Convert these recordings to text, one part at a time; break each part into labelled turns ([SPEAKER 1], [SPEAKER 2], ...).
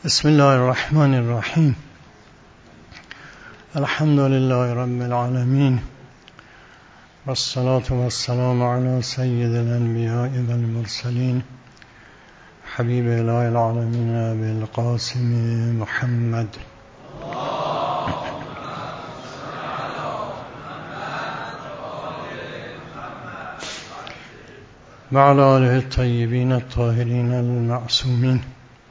[SPEAKER 1] بسم الله الرحمن الرحیم. الحمد لله رب العالمین والصلاة والسلام علی سید الانبیاء والمرسلین حبیب اله العالمین ابی القاسم محمد و علی آله الطیبین الطاهرین المعصومین.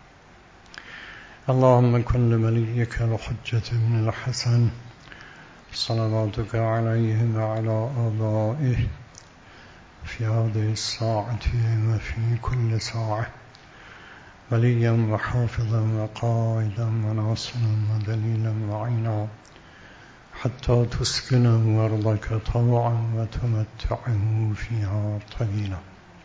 [SPEAKER 1] اللهم كن لوليك الحجة بن الحسن صلواتك عليه وعلى آبائه في هذه الساعة وفي كل ساعة وليا وحافظا وقائدا وناصرا ودليلا وعينا حتى تسكنه أرضك طوعا وتمتعه فيها طويلا.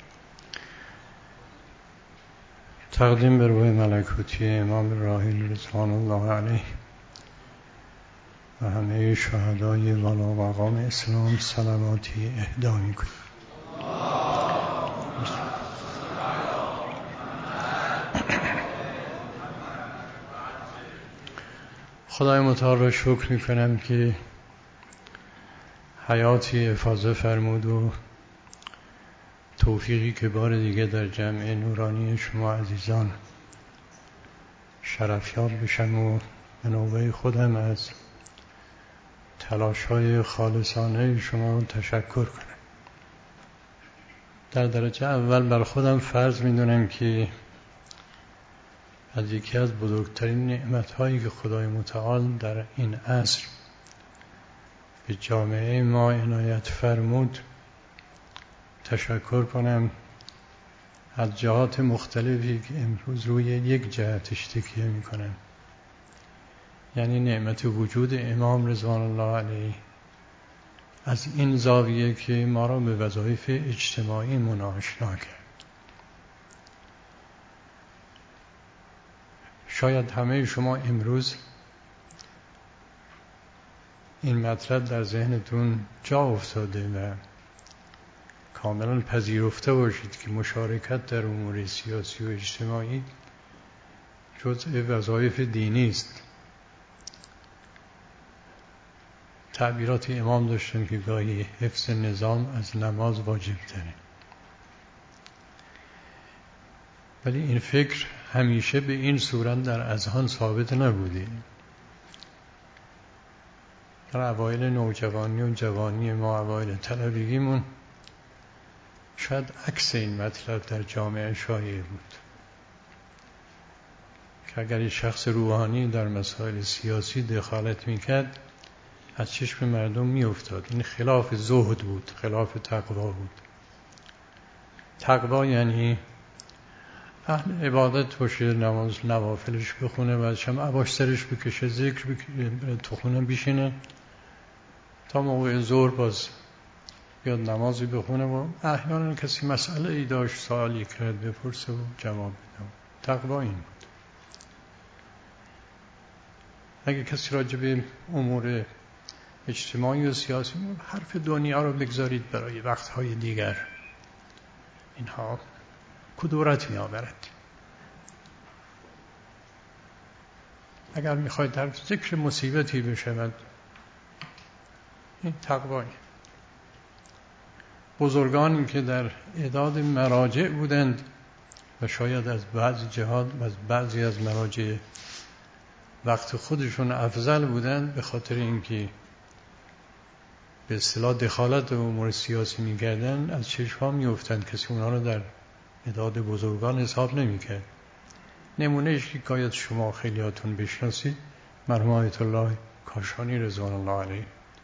[SPEAKER 1] تقدیم به روح ملکوتی امام راحل رضوان الله علیه و همه شهدای والا مقام اسلام صلواتی اهدا می‌کنیم. خدای متعال را شکر می‌کنم که حیاتی افاضه فرمود و توفیقی که بار دیگه در جمع نورانی شما عزیزان شرفیاب بشم و به نوبه خودم از تلاش‌های خالصانه شما تشکر کنم. در درجه اول بر خودم فرض می‌دونم که از یکی از بزرگترین نعمت‌هایی که خدای متعال در این عصر به جامعه ما عنایت فرمود تشکر کنم از جهات مختلفی که امروز روی یک جهتش تکیه می‌کنم، یعنی نعمت وجود امام رضوان الله علیه از این زاویه که ما را به وظایف اجتماعی آشنا کرد. شاید همه شما امروز این مطلب در ذهنتون جا افتاده و کاملا پذیرفته باشید که مشارکت در امور سیاسی و اجتماعی جزء وظایف دینی است. تعبیرات امام داشتن که گاهی حفظ نظام از نماز واجب تره، ولی این فکر همیشه به این صورت در اذهان ثابت نبوده. در اوایل نوجوانی و جوانی ما، اوایل طلبگیمون، شاید عکس این مطلب در جامعه شایع بود که اگر یک شخص روحانی در مسائل سیاسی دخالت میکرد از چشم مردم میافتاد. این خلاف زهد بود، خلاف تقوا بود. تقوا یعنی اهل عبادت باشه، نماز نوافلش بخونه، بعدش هم عباش سرش بکشه، ذکر تو خونه بشینه تا موقع ظهر باز بیاد نمازی بخونه و احیانا کسی مسئله ای داشت سوالی کرد بپرسه و جواب بده. تقوا این بود. اگه کسی راجع به امور اجتماعی و سیاسی حرف دنیا رو بگذارید برای وقتهای دیگر، اینها کدورت می آورد. اگر میخواید در ذکر مصیبتی بشود، این تقوایی. بزرگانی که در اعداد مراجع بودند و شاید از بعضی جهات و از بعضی از مراجع وقت خودشون افضل بودند، به خاطر اینکه به اصطلاح دخالت امور سیاسی می‌کردند از چشم‌ها می‌افتند، کسی اونها رو در اعداد بزرگان حساب نمی‌کرد. نمونهش که شاید شما خیلیاتون بشناسید، مرحوم آیت الله کاشانی رضوان الله علیه.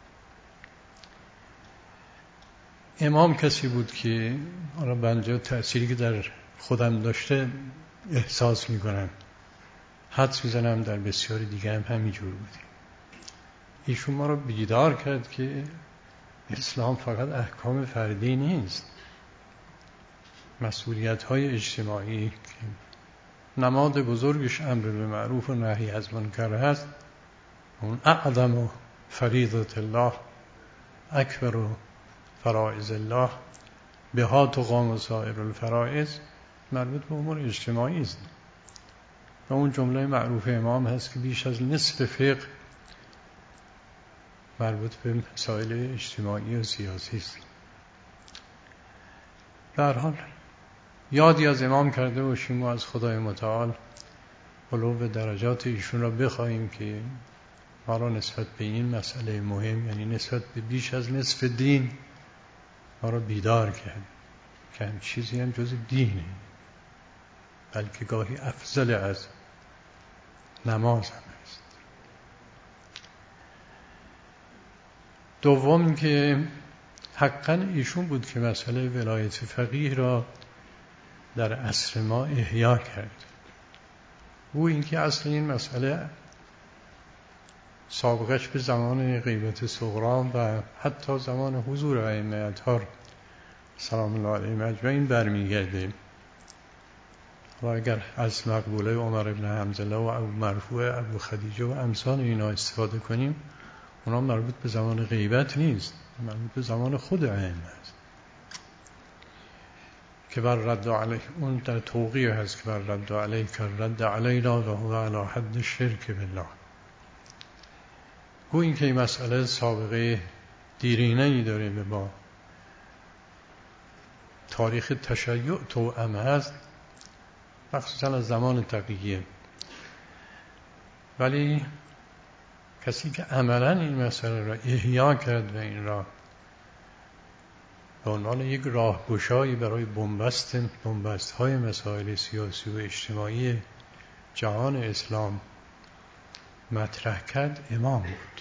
[SPEAKER 1] امام کسی بود که حالا بنجا تأثیری که در خودم داشته احساس میکنم، حدس میزنم در بسیاری دیگه هم همینجور بودی. ایشون ما رو بیدار کرد که اسلام فقط احکام فردی نیست، مسئولیت های اجتماعی که نماد بزرگش امر به معروف و نهی از منکر هست، اون اعظم فریضة الله اکبر فرائض الله بها تقام سائر الفرائض، مربوط به امور اجتماعی است. و اون جمله معروف امام هست که بیش از نصف فقه مربوط به مسائل اجتماعی و سیاسی است. به هر حال یادی از امام کرده باشیم و از خدای متعال علو درجات ایشون را بخواهیم که ما را نسبت به این مسئله مهم، یعنی نسبت به بیش از نصف دین، ما را بیدار کرد که هم چیزی هم جز دینه، بلکه گاهی افضل از نماز هم است. دوم که حقا ایشون بود که مسئله ولایت فقیه را در عصر ما احیا کرد. او اینکه اصل این مسئله سابقش به زمان غیبت صغرا و حتی زمان حضور ائمه اطهار سلام الله علیهم اجمعین برمیگرده. و اگر از مقبوله عمر بن حنظله و ابو مرفوع ابو خدیجه و امثال اینا استفاده کنیم، اونا مربوط به زمان غیبت نیست، مربوط به زمان خود ائمه است که بر رد علیه، اون در توقیع هست که بر رد علیه که رد علینا و هو علی حد شرک بالله. گویا این که این مسئله سابقه دیرینه‌ای داره و با تاریخ تشیع توأم هست، مخصوصا از زمان تقیه. ولی کسی که عملا این مسئله را احیا کرد و این را به عنوان یک راهگشایی برای بنبست‌های مسائل سیاسی و اجتماعی جهان اسلام مطرح کرد، امام بود.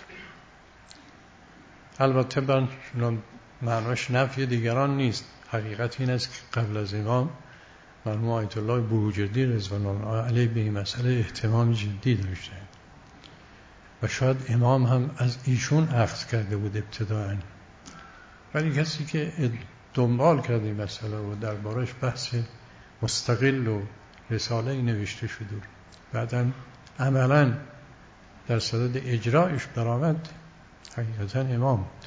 [SPEAKER 1] البته معناش نفی دیگران نیست. حقیقت این است که قبل از امام مرحوم آیت الله بروجردی رضوان الله علیه به این مسئله اهتمام جدی داشتند و شاید امام هم از ایشون اخذ کرده بود ابتداءً. ولی کسی که دنبال کرده این مسئله و دربارش بحث مستقل و رساله‌ای نوشته شد و بعداً عملاً در صدد اجرایش برآمد، حقیقتاً امام بود.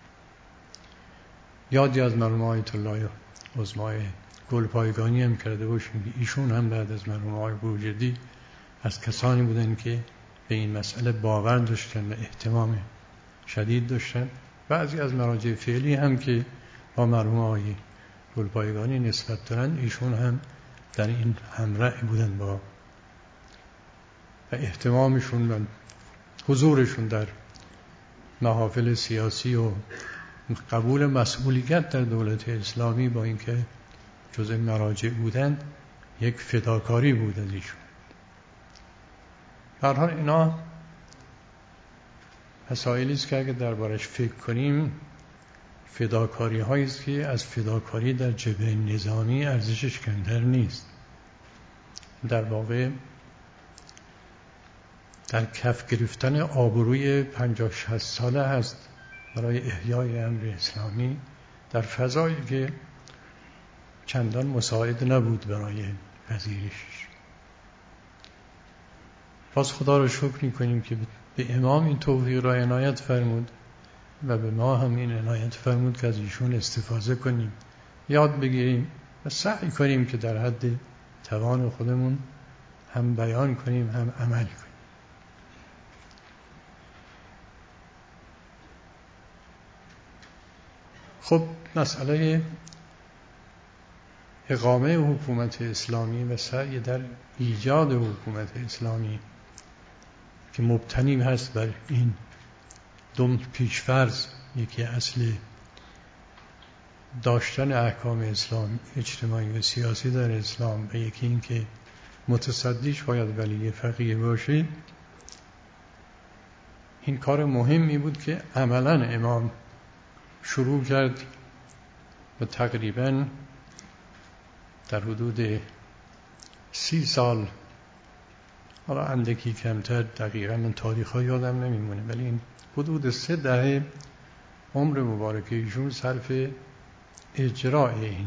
[SPEAKER 1] یادی از مرحوم آیت الله عظمای گلپایگانی هم کرده باشیم که ایشون هم بعد از مرحوم آقای بروجردی از کسانی بودن که به این مسئله باور داشتن و اهتمام شدید داشتن. بعضی از مراجع فعلی هم که با مرحوم آقای گلپایگانی نسبت دارن، ایشون هم در این همراه بودن با و اهتمامشون و حضورشون در محافل سیاسی و قبول مسئولیت در دولت اسلامی با اینکه جزء مراجع بودن یک فداکاری بود از ایشون. در حال اینا مسائلی است که اگه دربارش فکر کنیم، فداکاری هایی است که از فداکاری در جبهه نظامی ارزشش کمتر نیست. در واقع در کف گرفتن آبروی 50-60 ساله هست برای احیای امر اسلامی در فضایی که چندان مساعد نبود برای پذیرشش. باز خدا رو شکر می‌کنیم که به امام این توفیق را عنایت فرمود و به ما هم این عنایت فرمود که از ایشون استفاده کنیم، یاد بگیریم و سعی کنیم که در حد توان خودمون هم بیان کنیم هم عمل کنیم. خب مسئله اقامه حکومت اسلامی و سعی در ایجاد حکومت اسلامی که مبتنی هست بر این دو پیشفرض، یکی اصل داشتن احکام اسلام اجتماعی و سیاسی در اسلام و یکی این که متصدیش باید ولی فقیه باشه، این کار مهمی بود که عملاً امام شروع کرد و تقریباً در حدود 30 سال، حالا اندکی کمتر، دقیقاً من تاریخ‌ها یادم نمیمونه، ولی این حدود 3 دهه عمر مبارک ایشون صرف اجرای این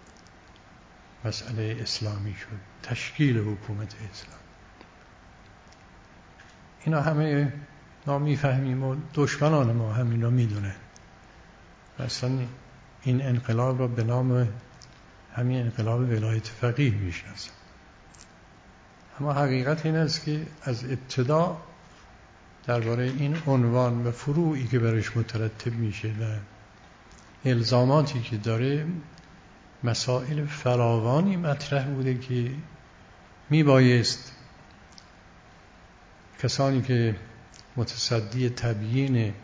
[SPEAKER 1] مسئله اسلامی شد، تشکیل حکومت اسلام. اینا همه ما میفهمیم و دشمنان ما هم اینا میدونن. اصلا این انقلاب را به نام همین انقلاب ولایت فقیه میشناسن. اما حقیقت این است که از ابتدا درباره این عنوان و فروعی که برش مترتب میشه و الزاماتی که داره مسائل فراوانی مطرح بوده که میبایست کسانی که متصدی تبیین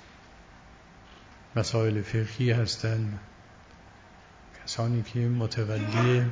[SPEAKER 1] مسائل فقهی هستند، کسانی که متولی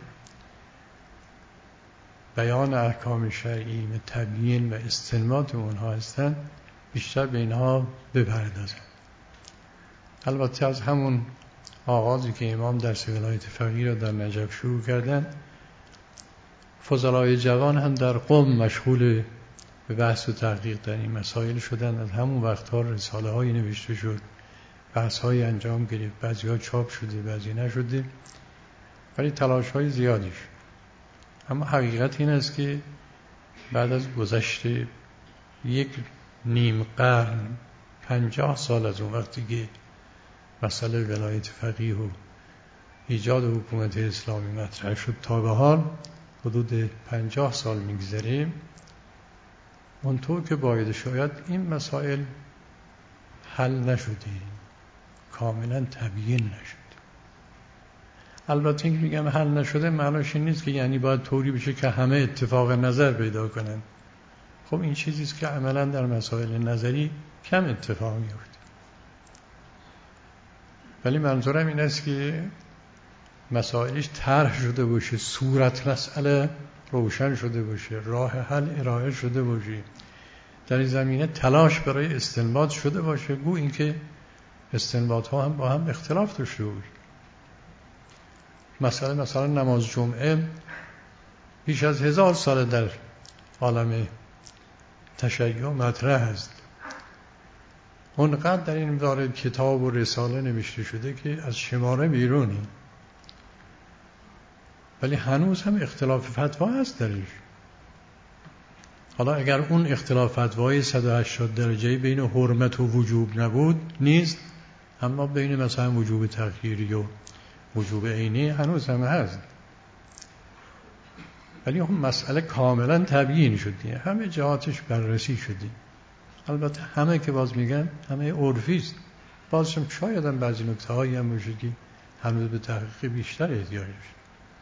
[SPEAKER 1] بیان احکام شرعی و تبیین و استنباط اونها هستند بیشتر به اینها بپردازند. البته از همون آغازی که امام درس ولایت فقیه را در نجف شروع کردن، فضلای جوان هم در قم مشغول به بحث و تحقیق در این مسائل شدن. از همون وقتها رساله هایی نوشته شد، بحث های انجام گرفت، بعضی ها چاپ شده بعضی نشده، ولی تلاش های زیادی شد. اما حقیقت این است که بعد از گذشت یک نیم قرن، 50 سال از اون وقتی که مسئله ولایت فقیه و ایجاد حکومت اسلامی مطرح شد تا به حال حدود 50 سال میگذره، اونطور که باید شاید این مسائل حل نشده، کاملا تبیین نشده. البته این که میگم حل نشده معناش این نیست که یعنی باید طوری بشه که همه اتفاق نظر پیدا کنن. خب این چیزی است که عملا در مسائل نظری کم اتفاق میفته. ولی منظورم این است که مسائلش طرح شده باشه، صورت مسئله روشن شده باشه، راه حل ارائه شده باشه، در این زمینه تلاش برای استنباط شده باشه، گو اینکه استنباط ها هم با هم اختلاف داشته باشه. مثلا نماز جمعه بیش از 1000 سال در عالم تشیع مطرح است. اونقدر در این باره کتاب و رساله نوشته شده که از شماره بیرونی، ولی هنوز هم اختلاف فتوا هست درش. حالا اگر اون اختلاف فتوای 180 درجه بین حرمت و وجوب نبود نیست، اما بین مثلا وجوب تأخیری و وجوب عینی هنوز هم هست. ولی اون مسئله کاملا تبیین شده، همه جهاتش بررسی شده. البته همه که باز میگن همه عرفی است، بازشم شاید هم بعضی نکته هایی هم باشه که هنوز به تحقیق بیشتر احتیاج داره.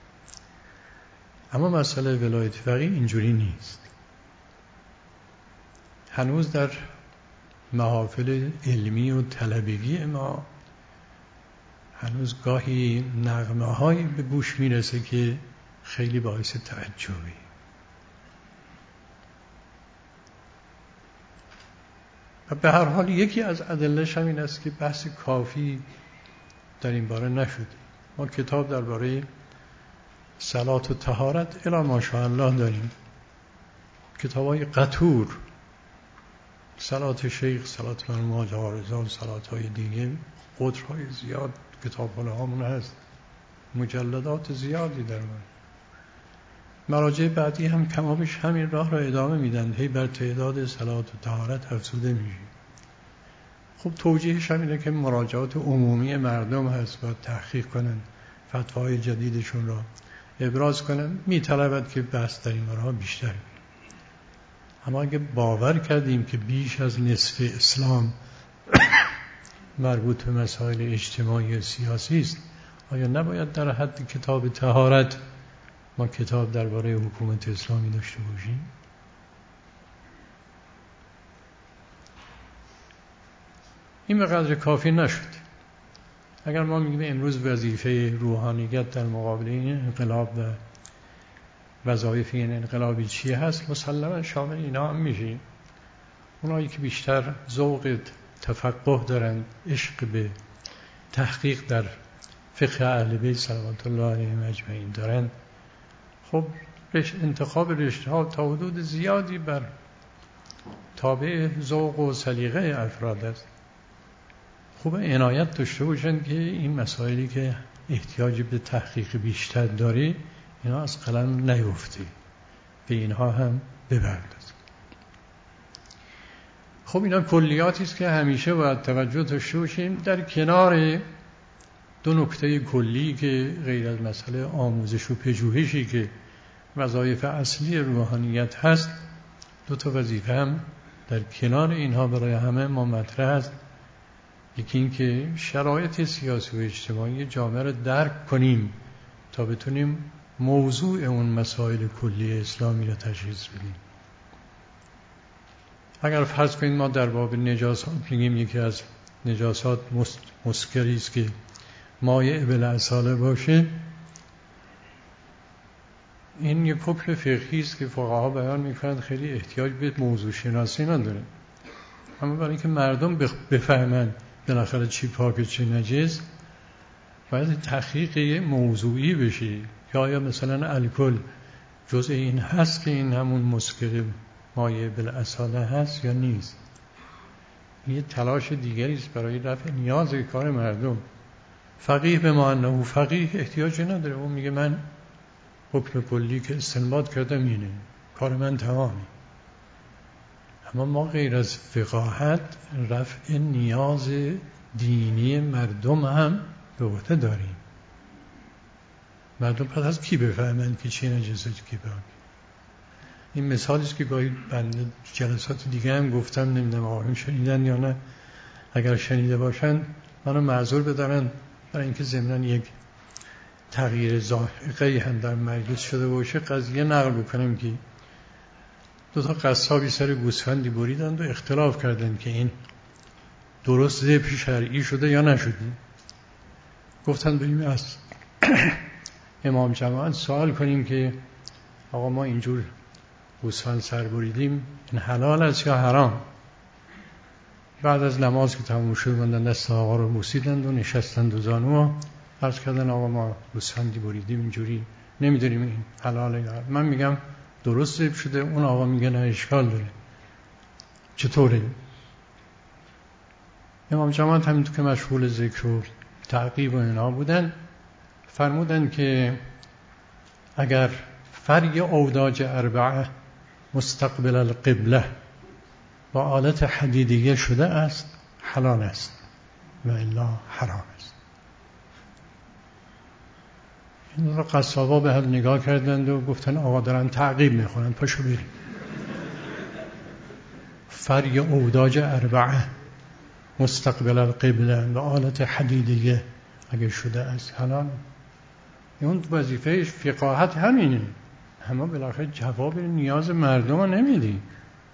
[SPEAKER 1] اما مسئله ولایت فقیه اینجوری نیست. هنوز در محافل علمی و طلبگی ما هنوز گاهی نغمه هایی به گوش میرسه که خیلی باعث تعجبی. و به هر حال یکی از ادله‌اش هم این است که بحث کافی در این باره نشده. ما کتاب درباره صلات و طهارت الی ماشاءالله داریم، کتاب‌های قطور، صلات شیخ، صلات مرحوم جوارزان، صلات‌های دیگه، قطرهای زیاد کتاب‌خانه هامون هست، مجلدات زیادی در مورد. مراجع بعدی هم کمابیش همین راه را ادامه میدن، هی بر تعداد صلات و طهارت افزوده میشه. خب توجیهش هم اینه که مراجعات عمومی مردم هست، باید تحقیق کنن، فتواهای جدیدشون را ابراز کنن، میطلبد که بحث در این بارها بیشتر بشه. اما اگه باور کردیم که بیش از نصف اسلام مربوط به مسائل اجتماعی و سیاسی است، آیا نباید در حد کتاب طهارت ما کتاب درباره حکومت اسلامی داشته باشیم؟ این به قدر کافی نشد. اگر ما میگیم امروز وظیفه روحانیت در مقابل این انقلاب و وظایف این انقلابی چی هست، مسلما شامل اینا هم میشه. اونایی که بیشتر ذوق تفقه دارن، عشق به تحقیق در فقه اهل بیت صلوات الله علیهم اجمعین دارن، خب انتخاب رشته ها تا حدود زیادی بر تابع ذوق و سلیقه افراد است. خوب عنایت داشته باشن که این مسائلی که احتیاج به تحقیق بیشتر داره اینا از قلم نیفته، به اینها هم بپردازن. خب اینا کلیاتی است که همیشه باید توجه داشته باشیم، در کنار دو نکته کلی که غیر از مسئله آموزش و پژوهشی که وظایف اصلی روحانیت هست، دو تا وظیفه هم در کنار اینها برای همه ما مطرح است. یکی این که شرایط سیاسی و اجتماعی جامعه را درک کنیم تا بتونیم موضوع اون مسائل کلی اسلامی را تشخیص بدیم. اگر فرض کنیم ما در باب نجاسات میگیم یکی از نجاسات مسکری است که مایع بالاصاله باشه، این یک حکم فقهی است که فقها بیان میکنند خیلی احتیاج به موضوع شناسی نداره، اما برای اینکه مردم بفهمند بالاخره چی پاکه چی نجس باید تحقیق موضوعی بشه که آیا مثلا الکل جزء این هست که این همون مسکر مایع بالاصاله هست یا نیست. یه تلاش دیگری است برای رفع نیاز کار مردم. فقیه به ما انه فقیه احتیاجی نداره، اون میگه من حکم کلی که استنباط کردم اینه، کار من تمامه. اما ما غیر از فقاهت رفع نیاز دینی مردم هم به عهده داریم. مردم پس از کی بفهمند که چی نجسه کی پاک؟ این مثالی است که گاهی بنده جلسات دیگه هم گفتم، نمیدونم آقایون شنیدن یا نه. اگر شنیده باشن منو معذور بدارن، برای اینکه ضمناً یک تغییر ذائقه‌ای هم در مجلس شده باشه قضیه نقل بکنم که دو تا قصابی سر گوسفندی بریدند و اختلاف کردند که این درست ذبح شرعی شده یا نشده. گفتند بریم از امام جماعت سوال کنیم که آقا ما اینجور گوسفند سر بریدیم، این حلال است یا حرام؟ بعد از نماز که تموم شد بندن دست آقا رو بوسیدند و نشستند و زانو عرض کردن آقا ما گوسفندی بریدیم اینجوری نمیدونیم این حلاله یا حرام. من میگم درست ذبح شده، اون آقا میگه نه اشکال داره. چطوره؟ امام جماعت همینطور که مشغول ذکر و تعقیب و اینا بودن فرمودن که اگر فرع اوداج اربعه مستقبل القبله با آلت حدیدیه شده است حلال است و الا حرام است. این رو قصابا به هم نگاه کردند و گفتن آقا دارن تعقیب میخونن، پاشو بریم. فرع اوداج اربعه مستقبل القبله و آلت حدیدیه اگه شده است حلال. اون وظیفه فقاهت همینه، اما بالاخره جواب نیاز مردم رو نمیدی.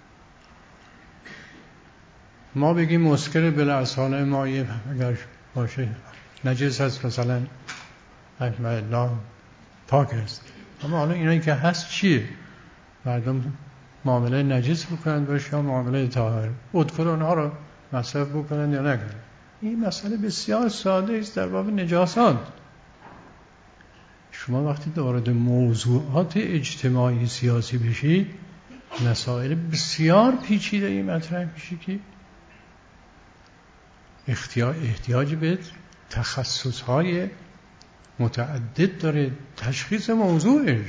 [SPEAKER 1] ما بگیم مسکر بالاصاله مایع اگر باشه نجس هست مثلا الله پاک است، اما حالا اینایی که هست چیه؟ مردم معامله نجس بکنن باشه یا معامله طاهر، ادخل اونها رو مصرف بکنن یا نکنن. این مسئله بسیار ساده است در باب نجاسات. شما وقتی وارد موضوعات اجتماعی سیاسی بشید مسائل بسیار پیچیده ای مطرح میشه که احتیاج به تخصصهای متعدد داره تشخیص موضوعش.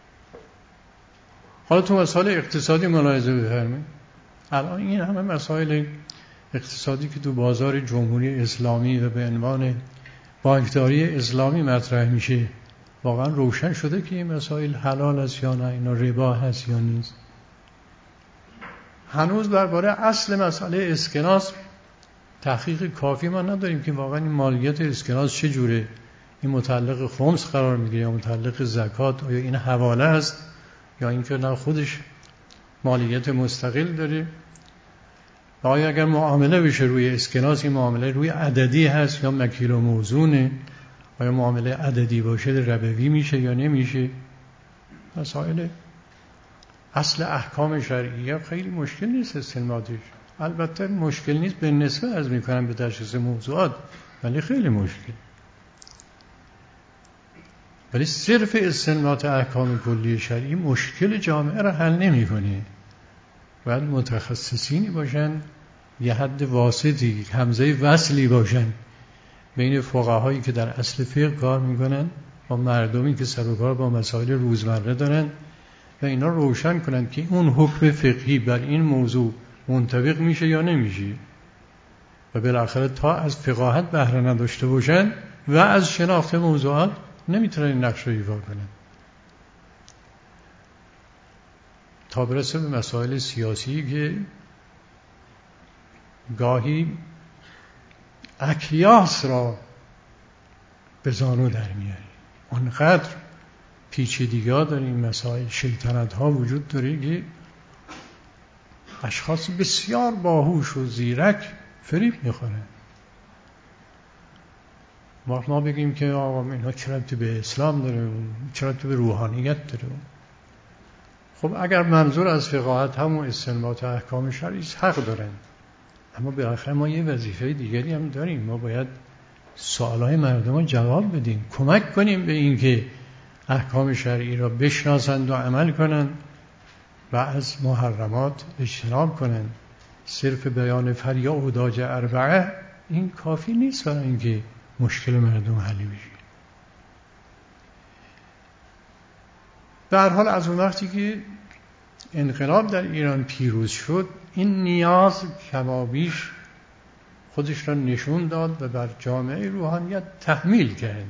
[SPEAKER 1] حالا تو مسائل اقتصادی ملاحظه بفرمایید. الان این همه مسائل اقتصادی که تو بازار جمهوری اسلامی و به عنوان بانکداری اسلامی مطرح میشه واقعا روشن شده که این مسائل حلال است یا نه، اینا ربا هست یا نیست. هنوز درباره اصل مسئله اسکناس تحقیق کافی ما نداریم که واقعا این مالیات اسکناس چه جوره، این متعلق خمس قرار میگیره یا متعلق زکات، آیا این حواله است یا اینکه نه خودش مالیات مستقل داره. آیا اگر معامله بشه روی اسکناس این معامله روی عددی هست یا مکیل و موزونه، آیا معامله عددی باشه ربوی میشه یا نمیشه. مسائل اصل احکام شرعیه خیلی مشکل نیست استنباطش. البته مشکل نیست به نسبت از میکنم به تشخیص موضوعات، ولی خیلی مشکل. ولی صرف استنباط احکام کلی شرعی مشکل جامعه را حل نمیکنه. باید متخصصینی باشن، یه حد واسطی همزه وصلی باشن بین فقهایی که در اصل فقه کار میکنن و مردمی که سر و کار با مسائل روزمره دارن و اینا روشن کنن که اون حکم فقهی بر این موضوع منطبق میشه یا نمیشه و بالاخره تا از فقاهت بهره نداشته باشن و از شناخت موضوعات نمیتونن این نقش رو ایفا کنن. تا برسه به مسائل سیاسی که گاهی اکیاس را به زانو در میاری. آنقدر پیچیدگی ها داره این مسائل، شیطنت ها وجود داره که اشخاص بسیار باهوش و زیرک فریب میخورن. ما بگیم که آقا اینها چه ربطی به اسلام داره، چه ربطی به روحانیت داره. خب اگر منظور از فقاهت همون استنباط احکام شرعی حق دارن، اما بالاخره ما یه وظیفه دیگری هم داریم. ما باید سوالای مردم رو جواب بدیم، کمک کنیم به این که احکام شرعی را بشناسند و عمل کنند و از محرمات اجتناب کنند. صرف بیان فریا و داج اربعه این کافی نیست برای اینکه مشکل مردم حل بشه. به هر حال از اون وقتی که انقلاب در ایران پیروز شد، این نیاز کمابیش خودش را نشون داد و بر جامعه روحانیت تحمیل کرد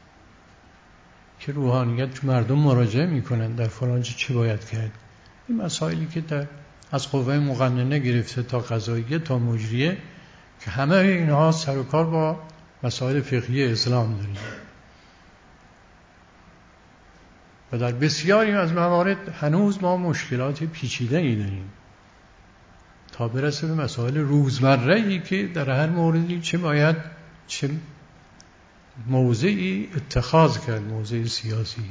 [SPEAKER 1] که روحانیت مردم مراجعه میکنن در فلان چه باید کرد. این مسائلی که از قوه مقننه گرفته تا قضاییه تا مجریه که همه اینها سر و کار با مسائل فقهی اسلام داریم و در بسیاری از موارد هنوز ما مشکلات پیچیده‌ای داریم تا برسه به مسائل روزمره‌ای که در هر موردی چه باید چه موضعی اتخاذ کرد، موضع سیاسی.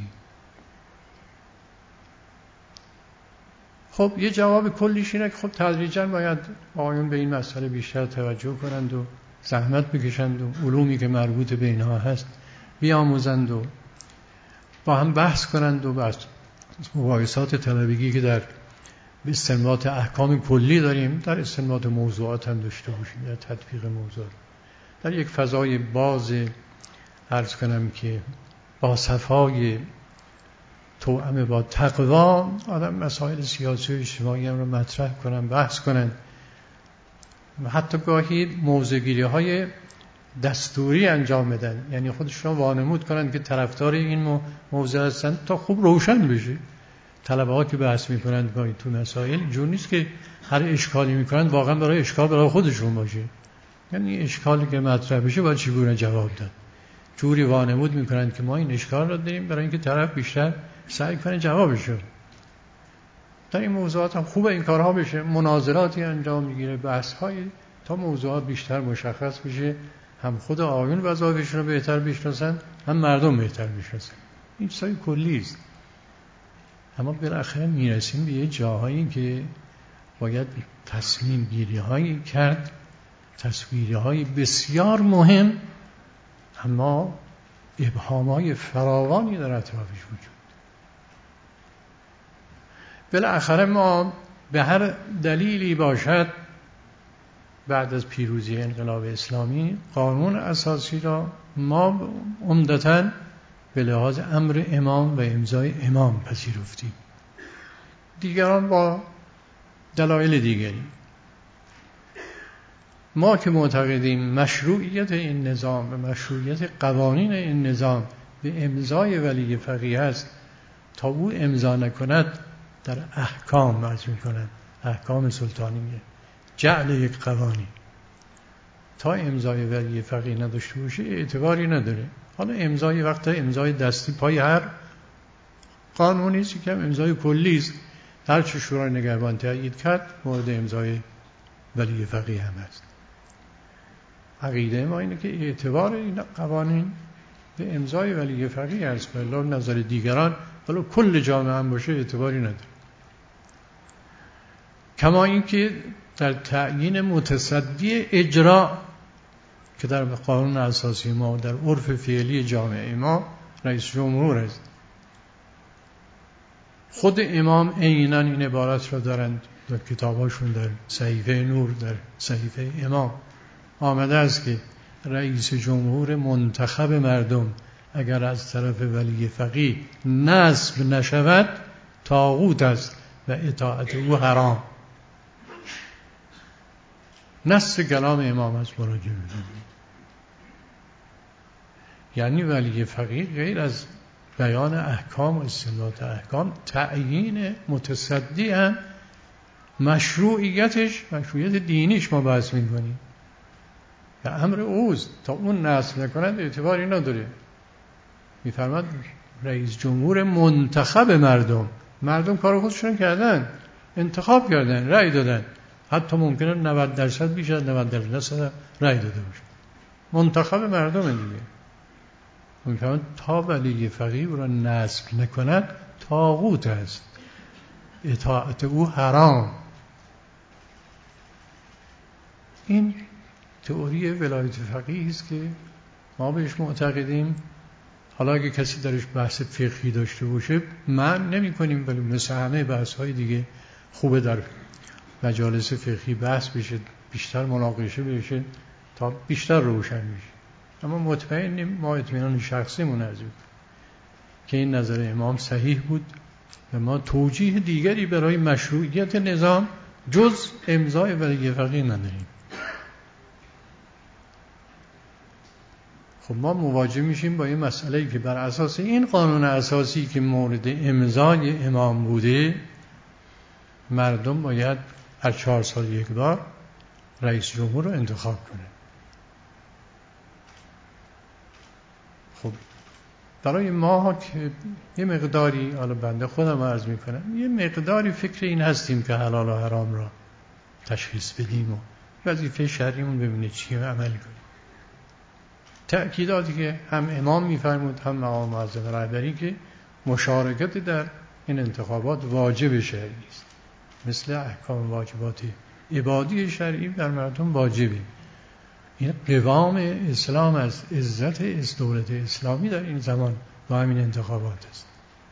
[SPEAKER 1] خب یه جواب کلیش اینه که خب تدریجاً باید آقایون به این مسئله بیشتر توجه کنند و زحمت بکشند و علومی که مربوط به اینها هست بیاموزند و با هم بحث کنند و بحث مباحثات طلبگی که در استنباط احکام کلی داریم در استنباط موضوعات هم داشته باشیم، در تطبیق موضوعات در یک فضای باز، عرض کنم که با صفای توأم با تقوا آدم مسائل سیاسی و اجتماعی هم رو مطرح کنن، بحث کنن و حتی گاهی موضع‌گیری های دستوری انجام بدن، یعنی خودشون وانمود کنن که طرفدار این موضوع هستن تا خوب روشن بشه. طلبه ها که بحث میکنن گاهی تو مسائل جور نیست که هر اشکالی میکنن واقعا برای اشکال برای خودشون باشه، یعنی اشکالی که مطرح بشه باید چگونه جواب داد. جوری وانمود میکنن که ما این اشکال را داریم برای اینکه طرف بیشتر سعی کنه جوابشو. در این موضوعات هم خوبه این کارها بشه، مناظراتی انجام میگیره، بحث‌هایی تا موضوعات بیشتر مشخص بشه، هم خود آقایون وظایفشون رو بهتر بشناسن هم مردم بهتر بشناسن. این چیزای کلی است. اما بالاخره میرسیم به یه جاهایی که باید تصمیم گیری هایی کرد، تصویری های بسیار مهم اما ابهام های فراوانی در اطرافش وجود. بالاخره ما به هر دلیلی باشد بعد از پیروزی انقلاب اسلامی قانون اساسی را ما عمدتاً به لحاظ امر امام و امضای امام پذیرفتیم، دیگران با دلایل دیگری. ما که معتقدیم مشروعیت این نظام و مشروعیت قوانین این نظام به امضای ولی فقیه است، تا او امضا نکند در احکام عرض می‌کنند، احکام سلطانیه، جعل یک قوانین تا امضای ولی فقیه نداشته باشه اعتباری نداره. حالا امضای وقت امضای دستی پای هر قانونی است که امضای کلی است، هر چه شورای نگهبان تایید کرد مورد امضای ولی فقیه هم است. عقیده ما اینه که اعتبار این قوانین به امضای ولی فقیه است، ولی نظر دیگران حالا کل جامعه هم باشه اعتباری نداره. کما اینکه در تعیین متصدی اجرا که در قانون اساسی ما در عرف فعلی جامعه ما رئیس جمهور است. خود امام عیناً این عبارت را دارند در کتاباشون، در صحیفه نور، در صحیفه امام آمده است که رئیس جمهور منتخب مردم اگر از طرف ولی فقیه نصب نشود طاغوت است و اطاعت او حرام. نص کلام امام از مراجعه بدید. یعنی ولی فقیه غیر از بیان احکام و استنباط احکام، تعیین متصدی هم مشروعیت دینیش ما بحث میکنیم و امر اوست. تا اون نسل نکند اعتباری نداره. میفرماد رئیس جمهور منتخب مردم کار خودشون کردن، انتخاب کردن، رأی دادن، حتی ممکنه 90% بیش از 90% رأی داده باشه، منتخب مردم دیگه. میفرماد تا ولی فقیه را نصب نکند طاغوت است، اطاعت او حرام. این تئوری ولایت فقیه است که ما بهش معتقدیم. حالا اگه کسی درش بحث فقهی داشته باشه من نمی کنیم، ولی مثل همه بحث های دیگه خوبه در مجالس فقهی بحث بشه، بیشتر مناقشه بشه تا بیشتر روشن بشه. اما مطمئنیم، ما اطمینان شخصیمون از این که این نظر امام صحیح بود و ما توجیه دیگری برای مشروعیت نظام جز امضای ولی فقیه نداریم. خب ما مواجه میشیم با این مسئله‌ای که بر اساس این قانون اساسی که مورد امضای امام بوده، مردم باید هر 4 سال یک بار رئیس جمهور رو انتخاب کنه. خب برای ما که یه مقداری، حالا بنده خودم عرض میکنم، یه مقداری فکر این هستیم که حلال و حرام را تشخیص بدیم و وظیفه شرعیمون ببینه چیه و عمل کنیم. تأکیداتی که هم امام میفرمود هم مقام معظم رهبری که مشارکت در این انتخابات واجب شرعی است، مثل احکام واجبات عبادی شرعی در مردم واجبه. این قوام اسلام از عزت دولت اسلامی در این زمان با همین انتخابات است.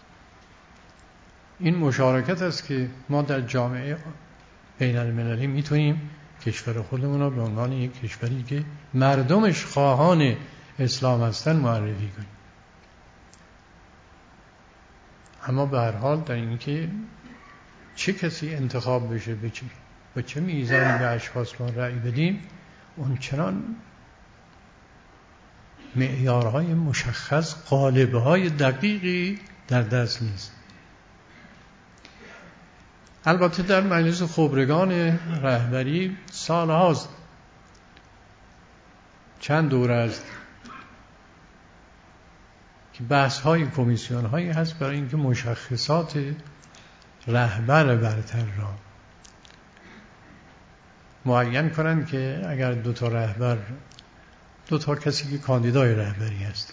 [SPEAKER 1] این مشارکت است که ما در جامعه بین المللی میتونیم کشور خودمون رو به عنوان یک کشوری که مردمش خواهان اسلام هستن معرفی کنیم. اما به هر حال در این که چه کسی انتخاب بشه، به چه میزانی به اشخاص ما رأی بدیم، اون چنان معیارهای مشخص، قالب‌های دقیقی در دست نیست. البته در مجلس خبرگان رهبری سالهاست، چند دوره است که بحث‌های کمیسیون‌هایی هست برای اینکه مشخصات رهبر برتر را معین کنند که اگر 2 تا رهبر، 2 تا کسی که کاندیدای رهبری هست،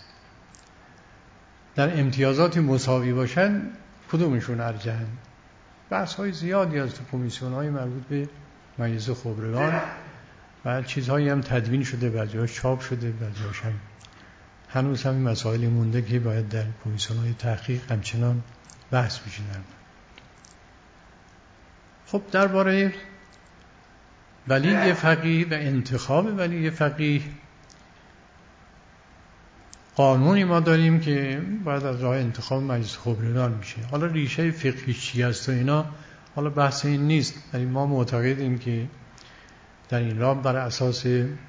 [SPEAKER 1] در امتیازات مساوی باشن کدومشون ارجحن. بحث‌های زیادی از تو کمیسیون‌های مربوط به مجلس خبرگان و چیزهایی هم تدوین شده، بعضی‌هاش چاپ شده، بعضی‌هاش هم هنوز هم مسائلی مونده که باید در کمیسیون‌های تحقیق همچنان بحث بشه. خب درباره ولی فقیه و انتخاب ولی فقیه قانونی ما داریم که باید از راه انتخاب مجلس خبرگان میشه. حالا ریشه فقهی چی است و اینا حالا بحث این نیست، ولی ما معتقدیم که در این راه بر اساس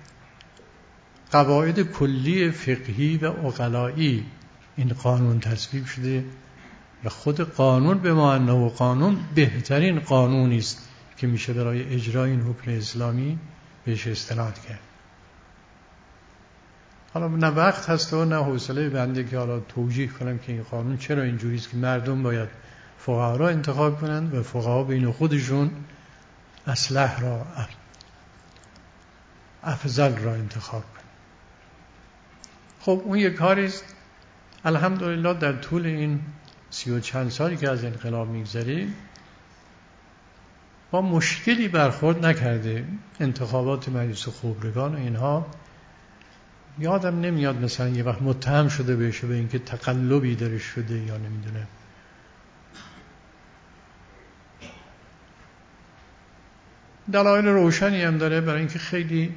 [SPEAKER 1] قواعد کلی فقهی و عقلایی این قانون تصویب شده و خود قانون به معنی و قانون بهترین قانونی است که میشه برای اجرای این حکم اسلامی بهش استناد کرد. حالا نه وقت هست و نه حوصله بنده که حالا توجیه کنم که این قانون چرا اینجوری است که مردم باید فقها را انتخاب کنند و فقها بین خودشون اصلح را، افضل را انتخاب کنند. خب اون یک کاری است. الحمدلله در طول این 30 و چند سالی که از انقلاب میگذره با مشکلی برخورد نکرده. انتخابات مجلس خبرگان و اینها یادم نمیاد مثلا یه وقت متهم شده بشه به اینکه تقلبی درش شده یا نمیدونم. دلایل روشنی هم داره برای اینکه خیلی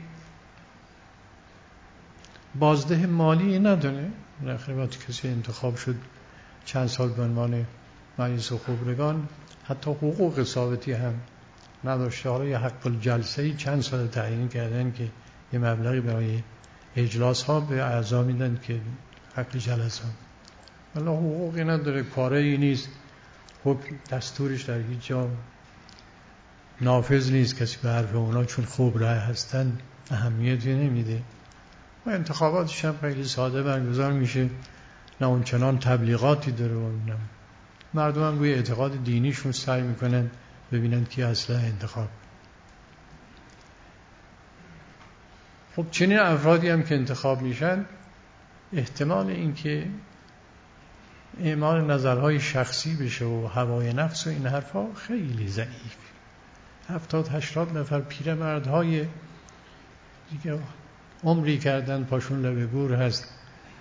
[SPEAKER 1] بازده مالی نداره. بالاخره وقتی کسی انتخاب شد چند سال به عنوان مجلس خبرگان حتی حقوق ثابتی هم نداشته. حالا یه حق الجلسه‌ای چند سال تعیین کردن که یه مبلغی برای اجلاس ها به اعضا میدن که حق جلسه ها، الله حقوقی نداره، کاره ای نیست، حکم دستورش در هیچ جا نافذ نیست، کسی به حرف اونا چون خوب رای هستن اهمیتی نمیده و انتخاباتش هم خیلی ساده برگزار میشه، نه اونچنان تبلیغاتی داره و مردم هم روی اعتقاد دینیشون سعی میکنن ببینن کی اصلا انتخاب. خب چنین افرادی هم که انتخاب میشن احتمال اینکه اعمال نظرهای شخصی بشه و هوای نفس و این حرفا خیلی ضعیف. 70-80 نفر پیرمردهای دیگه عمری کردن پاشون لبه گور هست،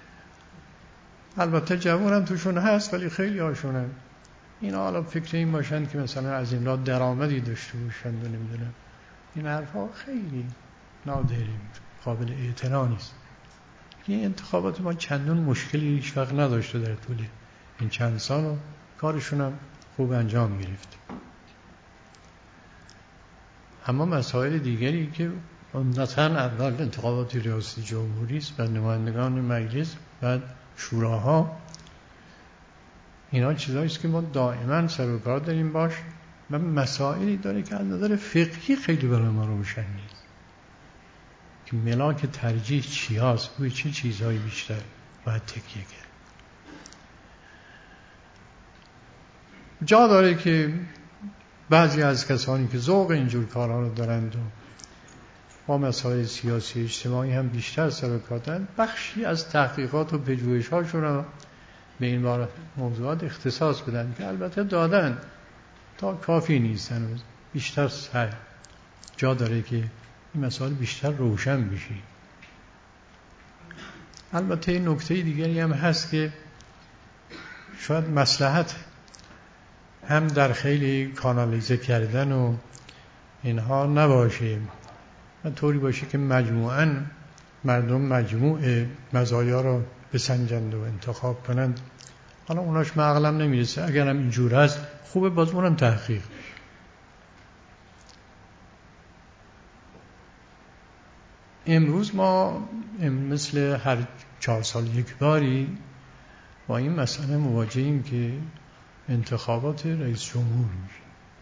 [SPEAKER 1] البته جوان هم توشون هست ولی خیلی هاشونن، اینا حالا فکر این باشن که مثلا از این راه درآمدی داشته باشن و نمیدونم، این حرفا خیلی نادری قابل اعتنا نیست. این انتخابات ما چندان مشکلی هیچ وقت نداشته در طول این چند سال و کارشون هم خوب انجام گرفت. اما مسائل دیگری که عمدتاً اول انتخابات ریاست جمهوری است، بعد نمایندگان مجلس، بعد شوراها، اینا چیزایی است که ما دائما سر و کار داریم باش و مسائلی داره که از نظر فقهی خیلی برای ما روشن نیست که ملاک ترجیح چی هست، روی چه چیزهایی بیشتر باید تکیه کرد. جا داره که بعضی از کسانی که ذوق اینجور کارها رو دارند و با مسائل سیاسی اجتماعی هم بیشتر سر و کار دارند، بخشی از تحقیقات و پژوهش‌هاشون رو به این موضوعات اختصاص بدن که البته دادن تا کافی نیستن، بیشتر جا داره که این مسائل بیشتر روشن بشه. البته نکته دیگری هم هست که شاید مصلحت هم در خیلی کانالیزه کردن و اینها نباشه و طوری باشه که مجموعاً مردم مجموع مزایا رو بسنجند و انتخاب کنند. حالا اوناش من عقلم نمیرسه، اگرم اینجور هست خوبه، باز اونم تحقیق. امروز ما مثل هر 4 سال یک باری با این مسئله مواجهیم که انتخابات رئیس جمهور میشه.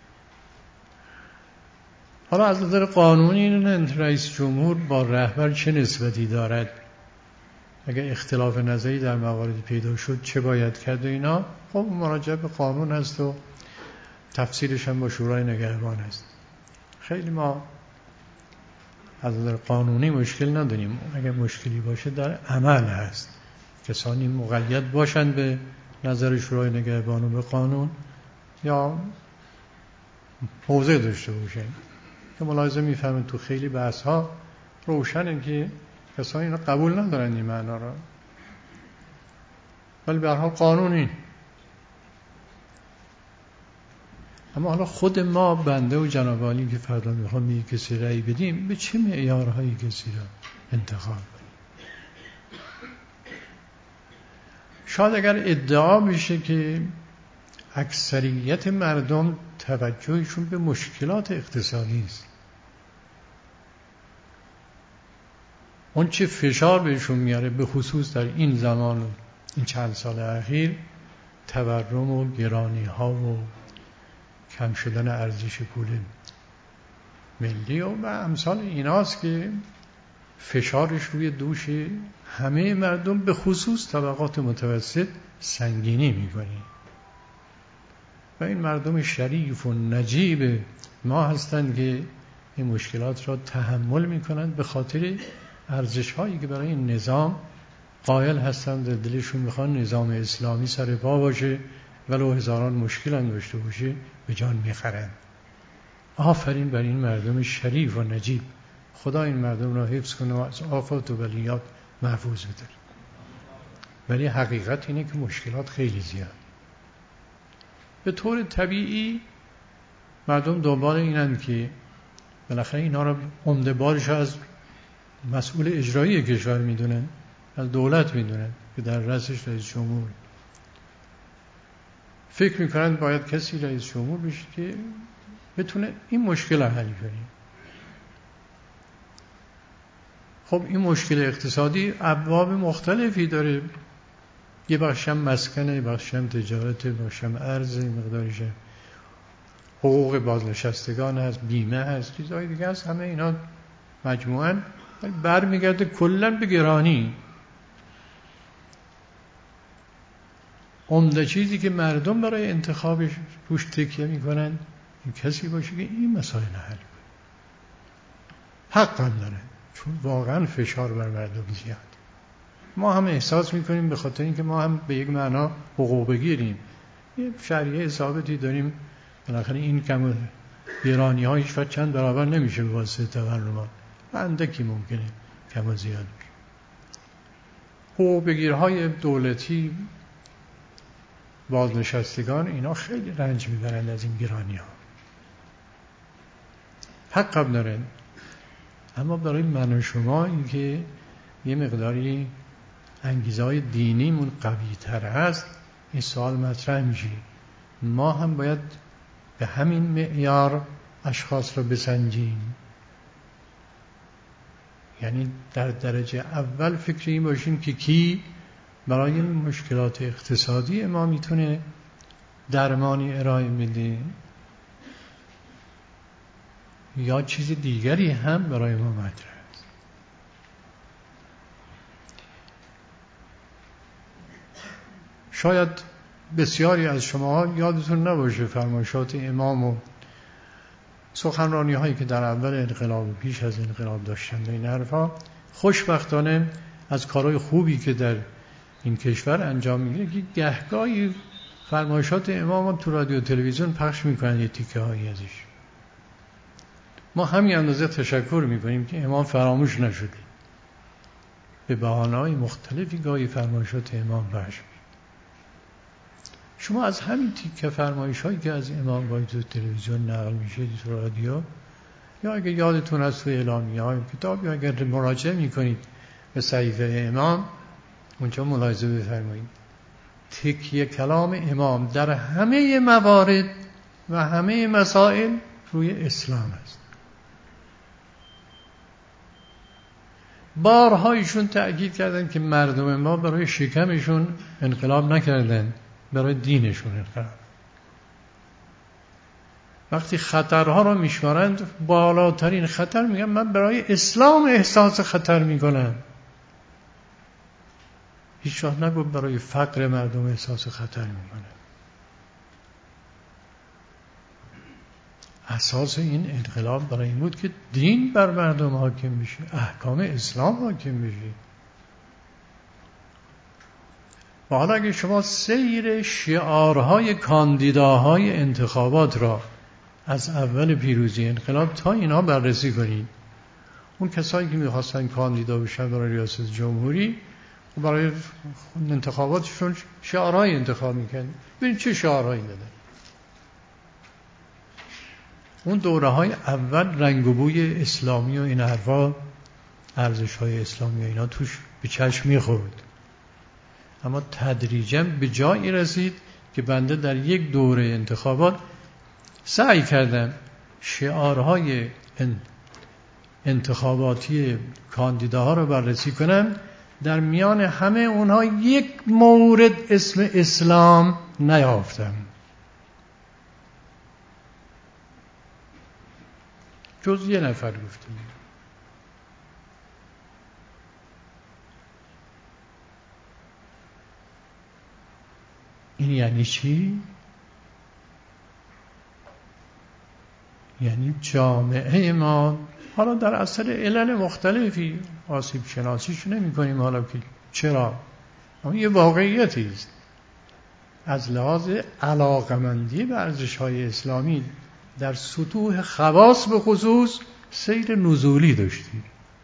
[SPEAKER 1] حالا از نظر قانونی رئیس جمهور با رهبر چه نسبتی دارد، اگر اختلاف نظری در مواردی پیدا شد چه باید کرد و اینا، خب مراجعه به قانون هست و تفسیرش هم با شورای نگهبان هست. خیلی ما از نظر قانونی مشکل نداریم، اگر مشکلی باشه در عمل هست، کسانی مقید باشند به نظر شورای نگهبان و به قانون یا حوزه داشته باشند که ملاحظه میفهمن تو خیلی بحث ها روشنه که کسانی اینا قبول ندارن این معنا را، ولی به هر حال قانونی. اما حالا خود ما بنده و جناب عالی که فردا میخوام به کسی رأی بدیم، به چه معیارهایی کسی را انتخاب کنیم؟ شاید اگر ادعا بشه که اکثریت مردم توجهشون به مشکلات اقتصادی است، اون چه فشار بهشون میاره، به خصوص در این زمان این چند سال اخیر، تورم و گرانی ها و کم شدن ارزش پول ملی و امثال ایناست که فشارش روی دوش همه مردم به خصوص طبقات متوسط سنگینی میکنه و این مردم شریف و نجیب ما هستند که این مشکلات را تحمل میکنند به خاطر ارزش هایی که برای این نظام قائل هستند، دلشون میخوان نظام اسلامی سر پا باشه ولو هزاران مشکل هم داشته باشه به جان میخرند. آفرین بر این مردم شریف و نجیب، خدا این مردم را حفظ کنه و از آفات و بلیات محفوظ بداره. ولی حقیقت اینه که مشکلات خیلی زیاد. به طور طبیعی مردم دنبال اینند که بالاخره اینا را عمده بارش از مسئول اجرایی کشور میدونن، از دولت میدونن که در رأسش رئیس جمهور. فکر میکنند باید کسی رئیس جمهور بشه که بتونه این مشکل را حل کنه. خب این مشکل اقتصادی ابواب مختلفی داره، یه بخشم مسکنه، یه بخشم تجارت، یه بخشم ارز، مقداریش حقوق بازنشستگان هست، بیمه هست، چیزهای دیگه هست. همه اینا مجموعاً برمیگرده کلاً به گرانی. عمده چیزی که مردم برای انتخابش روش تکیه میکنن این کسی باشه که این مسائل حل کنه. حق هم داره، چون واقعا فشار بر مردم زیاد. ما هم احساس میکنیم به خاطر اینکه ما هم به یک معنا حقوق بگیریم، یه شریعه ثابتی داریم، بالاخره این کم گرانی ها هیچ وقت چند برابر نمیشه به واسطه تورمات، اندکی ممکنه کم و زیاد بشه. حقوق بگیرهای دولتی، بازنشستگان، اینا خیلی رنج میبرند از این گرانی ها. حق هم دارن، اما برای من و شما این که یه مقداری انگیزهای دینیمون قوی تر هست، این سوال مطرح میشه ما هم باید به همین معیار اشخاص رو بسنجیم. یعنی در درجه اول فکر این باشیم که کی برای مشکلات اقتصادی ما میتونه درمانی ارائه بده یا چیز دیگری هم برای ما مطرح است. شاید بسیاری از شما یادتون نباشه فرمایشات امام و سخنرانی هایی که در اول انقلاب و پیش از انقلاب داشتن و این حرفا، خوشبختانه از کارهای خوبی که در این کشور انجام میگیره که گهگاهی فرمایشات امام تو رادیو و تلویزیون پخش میکنن، یه تیکه هایی ازش. ما همین اندازه تشکر میکنیم که امام فراموش نشده. به بهانه‌های مختلفی گاهی فرمایشات امام پخش میشه. شما از همین تیکه فرمایش هایی که از امام گاهی تو تلویزیون نقل میشه تو رادیو، یا اگه یادتون از تو اعلامیه های کتاب، یا اگر مراجعه میکنید به صحیفه امام، اونجا ملاحظه بفرمایید تکیه کلام امام در همه موارد و همه مسائل روی اسلام است. بارها ایشون تأکید کردن که مردم ما برای شکمشون انقلاب نکردن، برای دینشون انقلاب. وقتی خطرها رو میشمارند، بالاترین خطر میگن من برای اسلام احساس خطر میکنم. هیچ وقت نگو برای فقر مردم احساس خطر میکنه. اساس این انقلاب برای این بود که دین بر مردم حاکم بشه، احکام اسلام حاکم بشه. و حالا اگه شما سیر شعارهای کاندیداهای انتخابات را از اول پیروزی انقلاب تا اینا بررسی کنید، اون کسایی که میخواستن کاندیدا بشن برای ریاست جمهوری، برای انتخاباتشون شعارهای انتخاب میکنن. ببینید چه شعارهایی دادن. اون دوره های اول رنگ و بوی اسلامی و این حرفا، ارزش های اسلامی و اینا توش به چشم میخورد، اما تدریجاً به جایی رسید که بنده در یک دوره انتخابات سعی کردم شعارهای انتخاباتی کاندیداها رو بررسی کنم. در میان همه اونها یک مورد اسم اسلام نیافتم، جز یه نفر گفتم. این یعنی چی؟ یعنی جامعه ما حالا در اثر علل مختلفی آسیب شناسیش نمی کنیم حالا که چرا، اما یه واقعیتی است. از لحاظ علاقمندی به ارزش‌های اسلامی در سطوح خواص به خصوص سیر نزولی داشتیم.